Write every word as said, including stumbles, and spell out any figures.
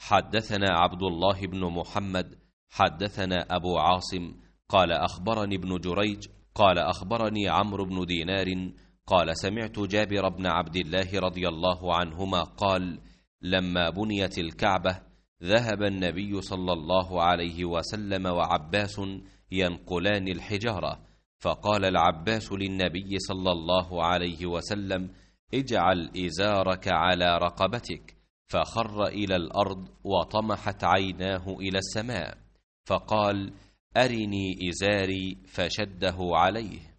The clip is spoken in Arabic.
حدثنا عبد الله بن محمد حدثنا أبو عاصم قال أخبرني ابن جريج قال أخبرني عمرو بن دينار قال سمعت جابر بن عبد الله رضي الله عنهما قال لما بنيت الكعبة ذهب النبي صلى الله عليه وسلم وعباس ينقلان الحجارة، فقال العباس للنبي صلى الله عليه وسلم اجعل إزارك على رقبتك، فخر إلى الأرض وطمحت عيناه إلى السماء، فقال أرني إزاري، فشده عليه.